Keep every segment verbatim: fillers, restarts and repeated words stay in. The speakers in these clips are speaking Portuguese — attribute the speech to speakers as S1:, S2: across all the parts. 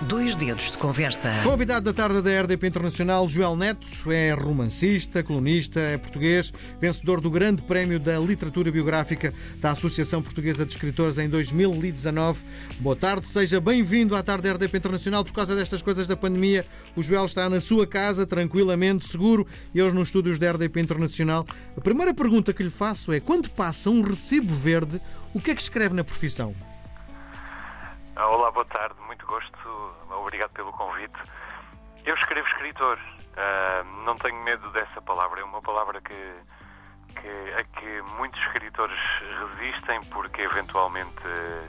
S1: Dois dedos de conversa.
S2: Convidado da tarde da R D P Internacional, Joel Neto, é romancista, colunista, é português, vencedor do Grande Prémio da Literatura Biográfica da Associação Portuguesa de Escritores em dois mil e dezanove. Boa tarde, seja bem-vindo à tarde da R D P Internacional. Por causa destas coisas da pandemia, o Joel está na sua casa, tranquilamente, seguro, e hoje nos estúdios da R D P Internacional. A primeira pergunta que lhe faço é: quando passa um recibo verde, o que é que escreve na profissão?
S3: Olá, boa tarde, muito gosto, obrigado pelo convite. Eu escrevo escritor, uh, não tenho medo dessa palavra, é uma palavra que, que, a que muitos escritores resistem porque eventualmente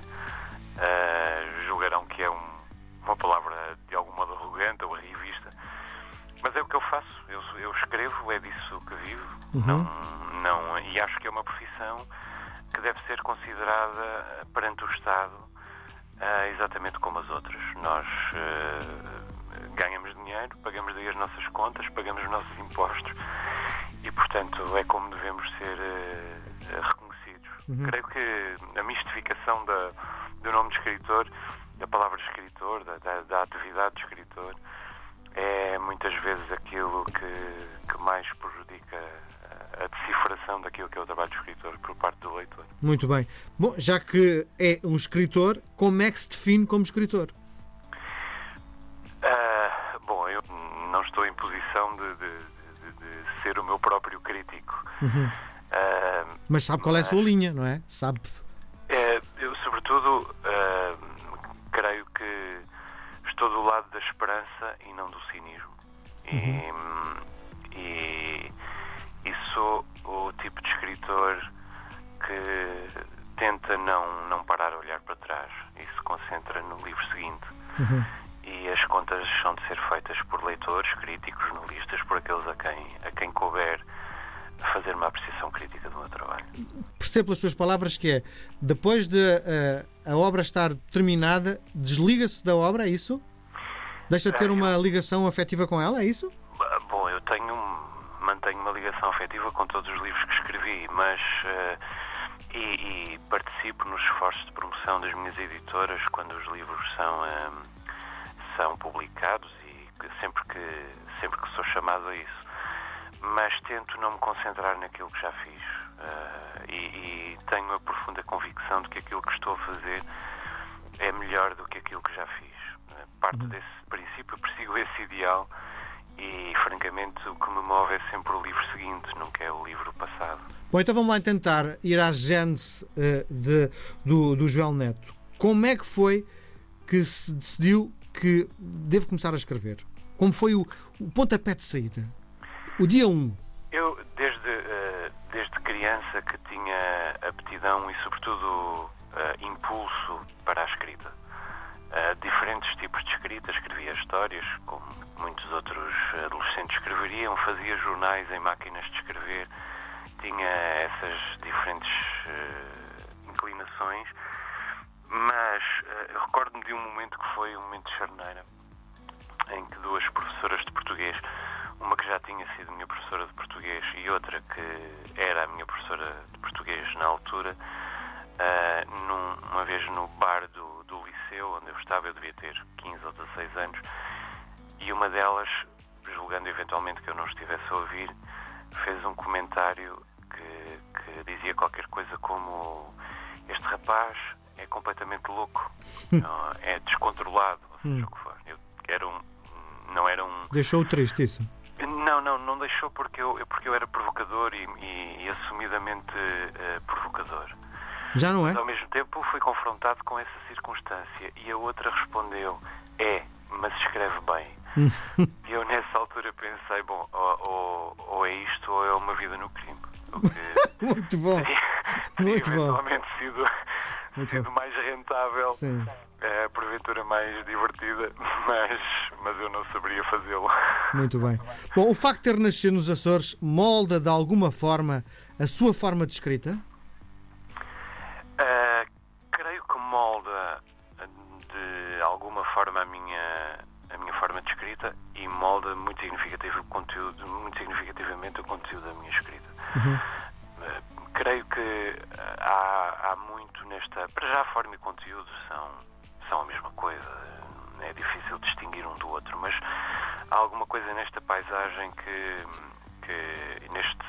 S3: uh, julgarão que é um, uma palavra de algum modo arrogante ou revista. Mas é o que eu faço, eu, eu escrevo, é disso que vivo,
S2: uhum.
S3: não, não, e acho que é uma profissão que deve ser considerada perante o Estado Uh, exatamente como as outras. Nós uh, ganhamos dinheiro, pagamos daí as nossas contas, pagamos os nossos impostos e, portanto, é como devemos ser uh, reconhecidos. Uhum. Creio que a mistificação da, do nome de escritor, da palavra de escritor, da, da, da atividade de escritor, é muitas vezes aquilo que, que mais prejudica a decifração daquilo que é o trabalho do escritor por parte do leitor.
S2: Muito bem. Bom, já que é um escritor, como é que se define como escritor?
S3: Uh, bom, eu não estou em posição de, de, de, de ser o meu próprio crítico.
S2: Uhum.
S3: Uh,
S2: mas sabe qual é a sua linha, não é? Sabe?
S3: É, eu, sobretudo, uh, creio que estou do lado da esperança e não do cinismo. Uhum. E, e E sou o tipo de escritor que tenta não, não parar a olhar para trás e se concentra no livro seguinte.
S2: Uhum.
S3: E as contas são de ser feitas por leitores, críticos, jornalistas, por aqueles a quem, a quem couber fazer uma apreciação crítica do meu trabalho.
S2: Percebo pelas suas palavras que é, depois de uh, a obra estar terminada, desliga-se da obra, é isso? Deixa de ter uma ligação afetiva com ela, é isso?
S3: Bom, eu tenho um mantenho uma ligação afetiva com todos os livros que escrevi, mas uh, e, e participo nos esforços de promoção das minhas editoras quando os livros são, um, são publicados e sempre que, sempre que sou chamado a isso. Mas tento não me concentrar naquilo que já fiz uh, e, e tenho a profunda convicção de que aquilo que estou a fazer é melhor do que aquilo que já fiz. Parto desse princípio, persigo esse ideal. E, francamente, o que me move é sempre o livro seguinte, nunca é o livro passado.
S2: Bom, então vamos lá tentar ir à gênese uh, de, do, do Joel Neto. Como é que foi que se decidiu que devo começar a escrever? Como foi o, o pontapé de saída? O dia um?
S3: Eu, desde, uh, desde criança, que tinha aptidão e, sobretudo, uh, impulso para a escrita. Uh, diferentes tipos de escrita, escrevia histórias, como muitos outros adolescentes escreveriam, fazia jornais em máquinas de escrever, tinha essas diferentes uh, inclinações, mas uh, recordo-me de um momento que foi um momento de charneira, em que duas professoras de português, uma que já tinha sido minha professora de português e outra que era a minha professora de português na altura, uh, num, uma vez no bar do do liceu onde eu estava, eu devia ter quinze ou dezasseis anos, e uma delas, julgando eventualmente que eu não estivesse a ouvir, fez um comentário que, que dizia qualquer coisa como: este rapaz é completamente louco, não, é descontrolado, ou seja,
S2: hum.
S3: o que for. Eu era um, não era um...
S2: Deixou-o triste isso?
S3: Não, não, não deixou porque eu, porque eu era provocador e, e, e assumidamente uh, provocador.
S2: Já não é?
S3: Mas, ao mesmo tempo, fui confrontado com essa circunstância e a outra respondeu: é, mas escreve bem. E eu, nessa altura, pensei: bom, ou, ou, ou é isto ou é uma vida no crime. Que
S2: muito bom.
S3: Teria, teria
S2: muito
S3: eventualmente
S2: bom.
S3: sido,
S2: muito
S3: sido
S2: bom.
S3: mais rentável,
S2: Sim.
S3: É, porventura mais divertida, mas, mas eu não saberia fazê-lo.
S2: Muito bem. Bom, o facto de ter nascido nos Açores molda de alguma forma a sua forma de escrita?
S3: Uh, creio que molda de alguma forma a minha, a minha forma de escrita e molda muito, significativo o conteúdo, muito significativamente o conteúdo da minha escrita.
S2: Uhum.
S3: Uh, creio que há, há muito nesta... Para já, a forma e conteúdo são, são a mesma coisa. É difícil distinguir um do outro, mas há alguma coisa nesta paisagem que, que neste,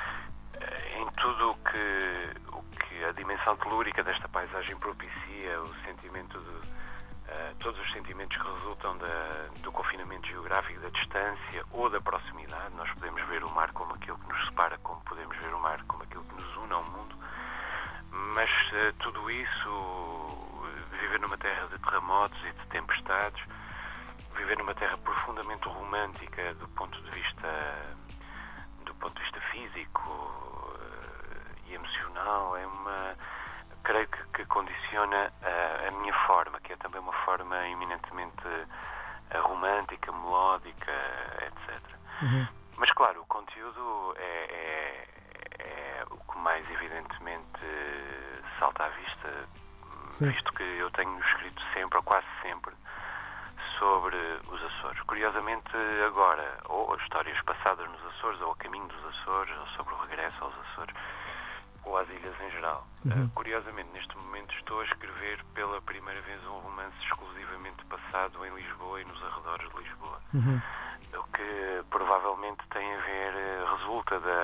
S3: em tudo o que, o que a dimensão telúrica desta paisagem propicia, o sentimento de Uh, todos os sentimentos que resultam da, do confinamento geográfico, da distância ou da proximidade. Nós podemos ver o mar como aquilo que nos separa, como podemos ver o mar como aquilo que nos une ao mundo, mas uh, tudo isso, viver numa terra de terremotos e de tempestades, viver numa terra profundamente romântica do ponto de vista do ponto de vista físico uh, e emocional, é uma creio que, que condiciona a, a minha forma, que é também uma forma eminentemente uh, romântica, melódica, etcétera. Uhum. Mas, claro, o conteúdo é, é, é o que mais evidentemente salta à vista, Sim. visto que eu tenho escrito sempre, ou quase sempre, sobre os Açores. Curiosamente, agora, ou histórias passadas nos Açores, ou a caminho dos Açores, ou sobre o regresso aos Açores, ou às ilhas em geral. Uhum. Uh, curiosamente, neste momento estou a escrever pela primeira vez um romance exclusivamente passado em Lisboa e nos arredores de Lisboa. Uhum. O que provavelmente tem a ver, resulta da,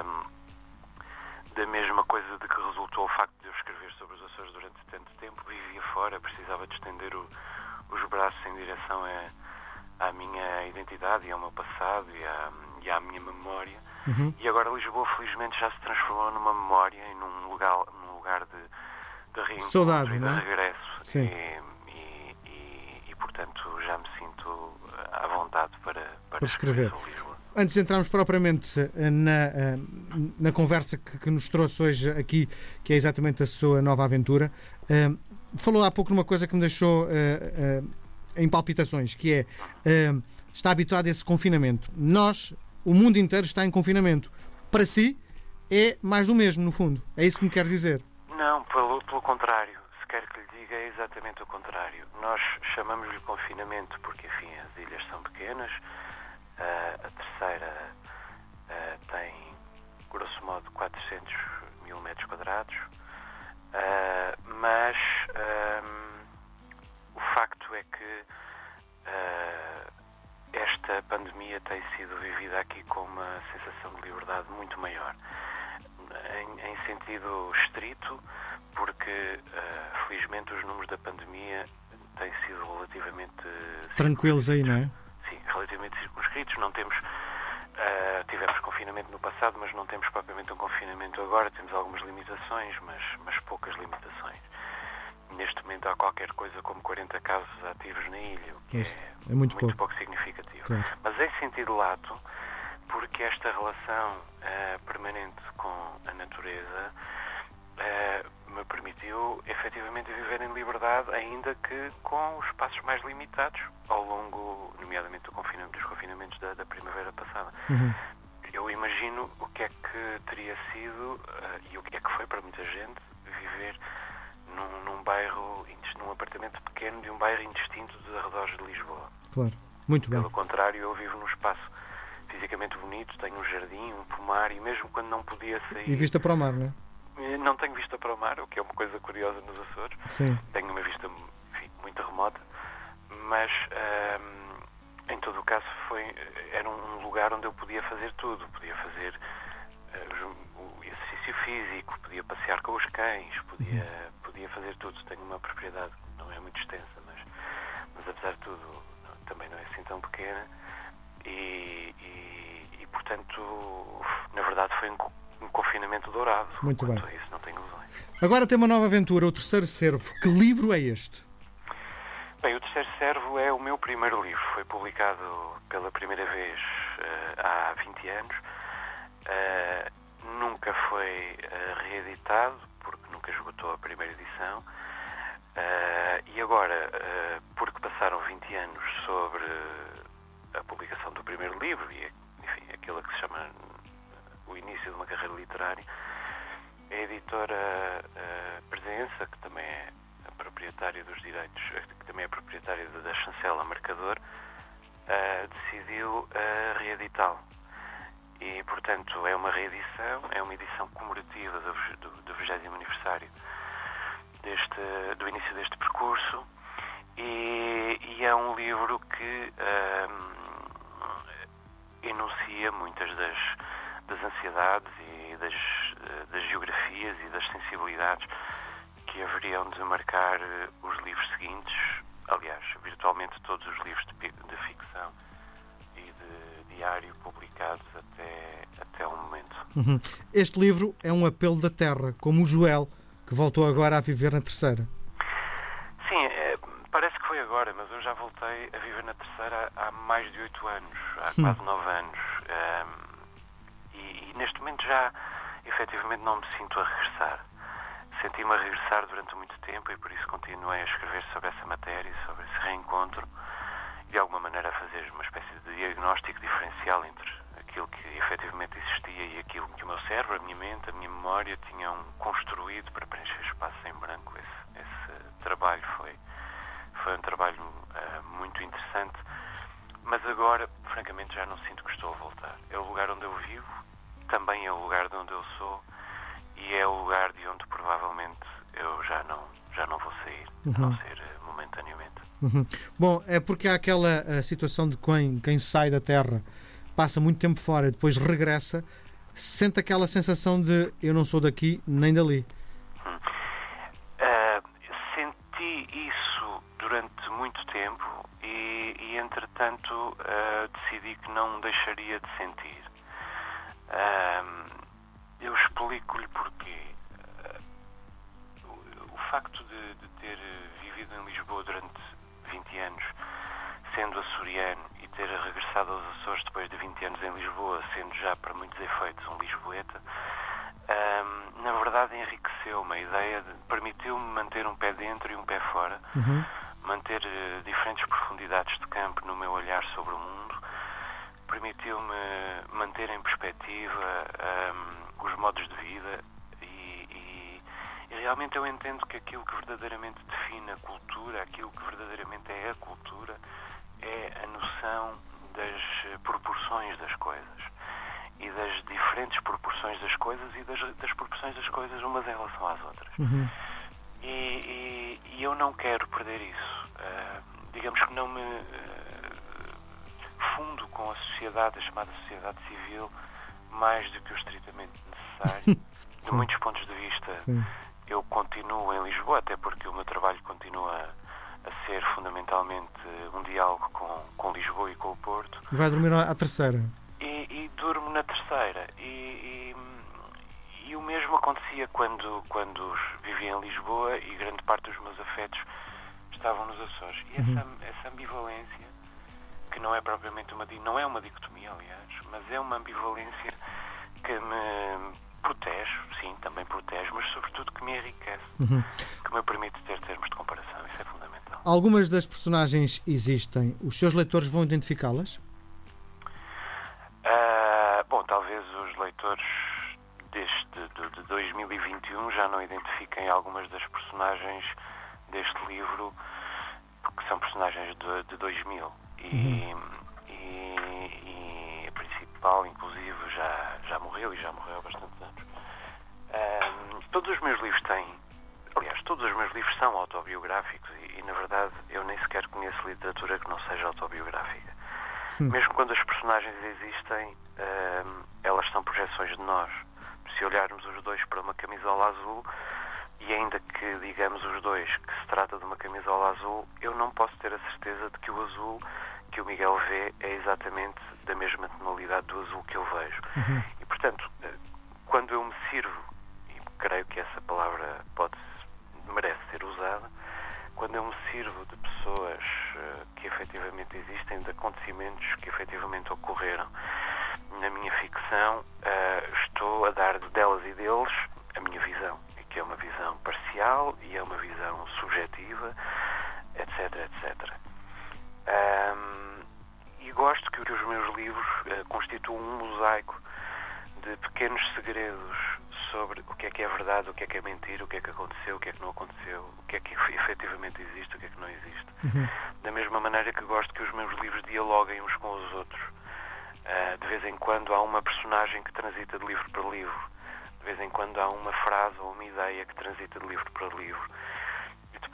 S3: da mesma coisa de que resultou o facto de eu escrever sobre os Açores durante tanto tempo. Vivia fora, precisava de estender o, os braços em direção a, à minha identidade e ao meu passado e à, e à minha memória. Uhum. E agora Lisboa, felizmente, já se transformou numa memória e num lugar, num lugar de, de reencontro
S2: Saudade,
S3: e de
S2: não é?
S3: regresso.
S2: Sim.
S3: E, e, e, e, portanto, já me sinto à vontade para, para,
S2: para escrever.
S3: sobre Lisboa.
S2: Antes de entrarmos propriamente na, na conversa que, que nos trouxe hoje aqui, que é exatamente a sua nova aventura, uh, falou há pouco numa coisa que me deixou uh, uh, em palpitações, que é, uh, está habituado a esse confinamento. Nós... O mundo inteiro está em confinamento. Para si, é mais do mesmo, no fundo. É isso que me quer dizer?
S3: Não, pelo, pelo contrário. Se quer que lhe diga, é exatamente o contrário. Nós chamamos-lhe confinamento porque, enfim, as ilhas são pequenas. Uh, a terceira uh, tem, grosso modo, quatrocentos mil metros quadrados. Uh, mas um, o facto é que uh, esta pandemia tem sido vivida aqui com uma sensação de liberdade muito maior. Em, em sentido estrito, porque, uh, felizmente, os números da pandemia têm sido relativamente...
S2: tranquilos aí, não é?
S3: Sim, relativamente circunscritos. Não temos... Uh, tivemos confinamento no passado, mas não temos propriamente um confinamento agora. Temos algumas limitações, mas, mas poucas limitações. Neste momento há qualquer coisa como quarenta casos ativos na ilha, o que é, é muito, muito pouco. pouco significativo. Claro. Mas em sentido lato, porque esta relação uh, permanente com a natureza uh, me permitiu efetivamente viver em liberdade, ainda que com os espaços mais limitados ao longo, nomeadamente, do confinamento, dos confinamentos da, da primavera passada. Uhum. Eu imagino o que é que teria sido uh, e o que é que foi para muita gente viver Num, num bairro, num apartamento pequeno de um bairro indistinto dos arredores de Lisboa.
S2: Claro, muito bem.
S3: Pelo contrário, eu vivo num espaço fisicamente bonito, tenho um jardim, um pomar, e mesmo quando não podia sair...
S2: E vista para o mar, não
S3: é? Não tenho vista para o mar, o que é uma coisa curiosa nos Açores.
S2: Sim.
S3: Tenho uma vista, enfim, muito remota, mas hum, em todo o caso foi, era um lugar onde eu podia fazer tudo. Podia fazer o exercício físico, podia passear com os cães, podia, uhum. podia fazer tudo. Tenho uma propriedade que não é muito extensa, mas, mas apesar de tudo não, também não é assim tão pequena e, e, e portanto, na verdade foi um, um confinamento dourado.
S2: Muito bem.
S3: Quanto a isso não tenho ilusões.
S2: Agora tem uma nova aventura, o Terceiro Cervo. Que livro é este?
S3: Bem, o Terceiro Cervo é o meu primeiro livro. Foi publicado pela primeira vez uh, há vinte anos. Uh, nunca foi uh, reeditado, porque nunca esgotou a primeira edição. Uh, e agora, uh, porque passaram vinte anos sobre a publicação do primeiro livro, e enfim, aquilo que se chama o início de uma carreira literária, a editora uh, Presença, que também é a proprietária dos direitos, que também é proprietária da Chancela Marcador, uh, decidiu uh, reeditá-lo. E, portanto, é uma reedição, é uma edição comemorativa do, do, do vigésimo aniversário deste, do início deste percurso, E, e é um livro que um, enuncia muitas das, das ansiedades e das, das geografias e das sensibilidades que haveriam de marcar os livros seguintes, aliás, virtualmente todos os livros de, de ficção e de diário publicados até, até o momento.
S2: Uhum. Este livro é um apelo da terra, como o Joel, que voltou agora a viver na Terceira.
S3: Sim, é, parece que foi agora, mas eu já voltei a viver na Terceira há mais de oito anos, há
S2: hum.
S3: quase nove anos. Um, e, e neste momento já, efetivamente, não me sinto a regressar. Senti-me a regressar durante muito tempo e por isso continuei a escrever sobre essa matéria, sobre esse reencontro, de alguma maneira a fazer uma espécie de diagnóstico diferencial entre aquilo que efetivamente existia e aquilo que o meu cérebro, a minha mente, a minha memória tinham construído para preencher espaços em branco. Esse, esse trabalho foi, foi um trabalho uh, muito interessante, mas agora, francamente, já não sinto que estou a voltar. É o lugar onde eu vivo, também é o lugar de onde eu sou e é o lugar de onde provavelmente eu já não, já não vou sair, uhum. a não ser uh, momentaneamente.
S2: Uhum. Bom, é porque há aquela a situação de quem, quem sai da Terra, passa muito tempo fora e depois regressa, sente aquela sensação de eu não sou daqui nem dali.
S3: Hum. Uh, senti isso durante muito tempo e, e entretanto, uh, decidi que não deixaria de sentir. Uh, eu explico-lhe porquê. Uh, o, o facto de, de ter vivido em Lisboa durante vinte anos, sendo açoriano, e ter regressado aos Açores depois de vinte anos em Lisboa, sendo já para muitos efeitos um lisboeta, um, na verdade enriqueceu-me a ideia, de, permitiu-me manter um pé dentro e um pé fora,
S2: uhum.
S3: manter uh, diferentes profundidades de campo no meu olhar sobre o mundo, permitiu-me manter em perspectiva um, os modos de vida e, e, e realmente eu entendo que aquilo que verdadeiramente define a cultura, aquilo que verdadeiramente é a cultura, é a noção das proporções das coisas e das diferentes proporções das coisas e das, das proporções das coisas umas em relação às outras.
S2: Uhum.
S3: E, e, e eu não quero perder isso. Uh, digamos que não me uh, fundo com a sociedade, a chamada sociedade civil, mais do que o estritamente necessário. De muitos pontos de vista,
S2: Sim.
S3: eu continuo em Lisboa, até porque o meu trabalho continua a ser fundamentalmente um diálogo com, com Lisboa e com o Porto.
S2: Vai dormir à Terceira?
S3: E, e durmo na Terceira. E, e, e o mesmo acontecia quando, quando vivia em Lisboa e grande parte dos meus afetos estavam nos Açores. E
S2: uhum.
S3: essa, essa ambivalência, que não é propriamente uma, não é uma dicotomia, aliás, mas é uma ambivalência que me protege, sim, também protege, mas sobretudo que me enriquece,
S2: uhum.
S3: que me permite ter termos de comparação. Isso é fundamental.
S2: Algumas das personagens existem. Os seus leitores vão identificá-las?
S3: Uh, bom, talvez os leitores deste, de, de dois mil e vinte e um já não identifiquem algumas das personagens deste livro, porque são personagens de, de dois mil. E, uhum. e, e a principal, inclusive, já, já morreu e já morreu há bastantes anos. Uh, todos os meus livros têm, aliás, todos os meus livros são autobiográficos e, e, na verdade, eu nem sequer conheço literatura que não seja autobiográfica. Hum. Mesmo quando as personagens existem, uh, elas são projeções de nós. Se olharmos os dois para uma camisola azul, e ainda que digamos os dois que se trata de uma camisola azul, eu não posso ter a certeza de que o azul que o Miguel vê é exatamente da mesma tonalidade do azul que eu vejo.
S2: Uhum.
S3: E, portanto, quando eu me sirvo, e creio que essa palavra pode, merece ser usada, quando eu me sirvo de pessoas uh, que efetivamente existem, de acontecimentos que efetivamente ocorreram na minha ficção, uh, estou a dar delas e deles a minha visão, que é uma visão parcial e é uma visão subjetiva, etc, etcétera. Um, e gosto que os meus livros uh, constituam um mosaico de pequenos segredos sobre o que é que é verdade, o que é que é mentira, o que é que aconteceu, o que é que não aconteceu, o que é que efetivamente existe, o que é que não existe.
S2: Uhum.
S3: Da mesma maneira que gosto que os meus livros dialoguem uns com os outros. Uh, de vez em quando há uma personagem que transita de livro para livro. De vez em quando há uma frase ou uma ideia que transita de livro para livro. E depois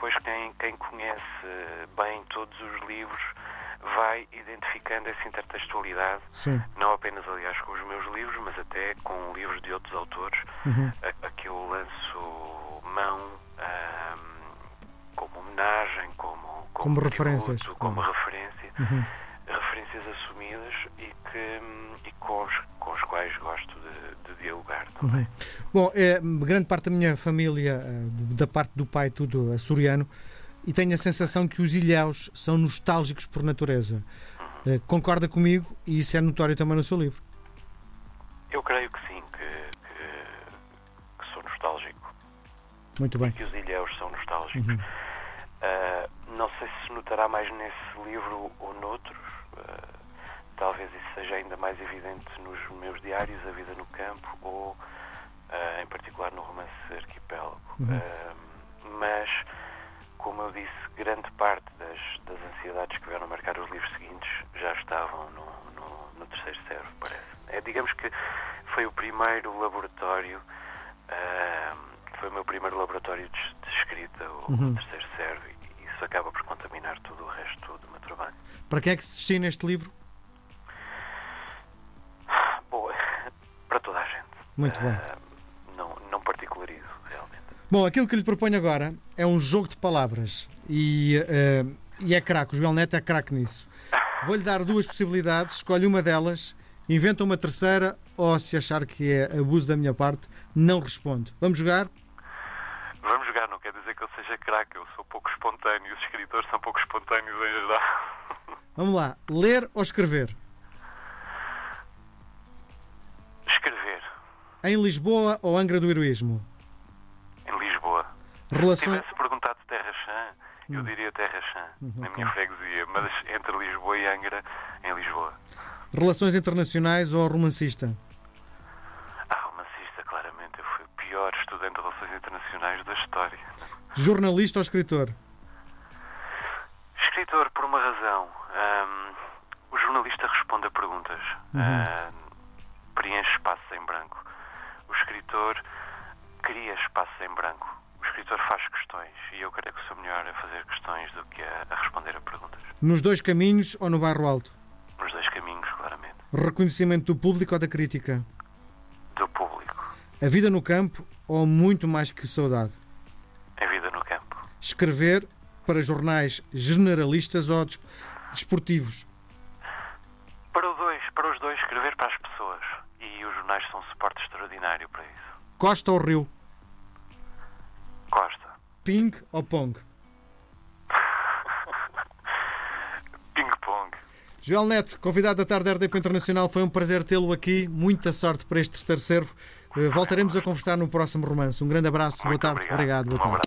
S3: depois quem, quem conhece bem todos os livros vai identificando essa intertextualidade,
S2: Sim.
S3: não apenas, aliás, com os meus livros, mas até com livros de outros autores,
S2: Uhum.
S3: a, a que eu lanço mão um, como homenagem, como, como,
S2: Como referências.
S3: tributo, como
S2: Uhum.
S3: referência,
S2: Uhum.
S3: referências assumidas e, que, e com, os, com os quais gosto de, de dialogar também.
S2: Uhum. Bom, é, grande parte da minha família, da parte do pai, tudo açoriano, e tenho a sensação que os ilhéus são nostálgicos por natureza.
S3: Uhum.
S2: Concorda comigo? E isso é notório também no seu livro.
S3: Eu creio que sim, que, que, que sou nostálgico.
S2: Muito bem.
S3: Que os ilhéus são nostálgicos.
S2: Uhum.
S3: Uh, não sei se se notará mais nesse livro ou noutros. Uh, talvez isso seja ainda mais evidente nos meus diários, A Vida no Campo, ou uh, em particular no romance Arquipélago.
S2: Uhum.
S3: Uh, mas, como eu disse, grande parte das, das ansiedades que vieram marcar os livros seguintes já estavam no, no, no Terceiro Servo, parece. É, digamos que foi o primeiro laboratório, uh, foi o meu primeiro laboratório de, de escrita, o
S2: Uhum.
S3: Terceiro Servo, e isso acaba por contaminar todo o resto do meu trabalho.
S2: Para quem é que se destina este livro?
S3: Boa, para toda a gente.
S2: Muito bem.
S3: Uh, não, não particularizo, realmente.
S2: Bom, aquilo que lhe proponho agora é um jogo de palavras e, uh, e é craque, o Joel Neto é craque nisso. Vou-lhe dar duas possibilidades, escolhe uma delas, inventa uma terceira ou, se achar que é abuso da minha parte, não responde. Vamos jogar?
S3: Vamos jogar, não quer dizer que eu seja craque, eu sou pouco espontâneo, os escritores são pouco espontâneos em geral.
S2: Vamos lá, ler ou escrever?
S3: Escrever.
S2: Em Lisboa ou Angra do Heroísmo?
S3: Em Lisboa.
S2: Relações...
S3: Se tivesse perguntado Terra Chã, eu
S2: Hum.
S3: diria Terra Chã,
S2: Hum,
S3: na
S2: ok.
S3: minha freguesia, mas entre Lisboa e Angra, em Lisboa.
S2: Relações internacionais ou romancista?
S3: Ah, romancista, claramente. Eu fui o pior estudante de Relações Internacionais da história.
S2: Jornalista ou escritor?
S3: Escritor, por uma razão. Ahm, o jornalista responde a perguntas.
S2: Uhum.
S3: Ahm, preenche espaços em branco. O escritor cria espaços em branco. O escritor faz questões. E eu creio que sou melhor a fazer questões do que a, a responder a perguntas.
S2: Nos Dois Caminhos ou no Bairro Alto?
S3: Nos dois caminhos, claramente.
S2: Reconhecimento do público ou da crítica?
S3: Do público.
S2: A vida no campo ou muito mais que saudade?
S3: A vida no campo.
S2: Escrever para jornais generalistas ou des- desportivos?
S3: Para os dois, para os dois, escrever para as pessoas. E os jornais são um suporte extraordinário para isso.
S2: Costa ou rio?
S3: Costa.
S2: Ping ou pong?
S3: Ping-pong.
S2: Joel Neto, convidado da tarde da R D P Internacional, foi um prazer tê-lo aqui. Muita sorte para este terceiro servo. Eh, Voltaremos a conversar no próximo romance. Um grande abraço.
S3: Muito
S2: boa tarde.
S3: obrigado.
S2: Obrigado. Boa
S3: Um
S2: tarde.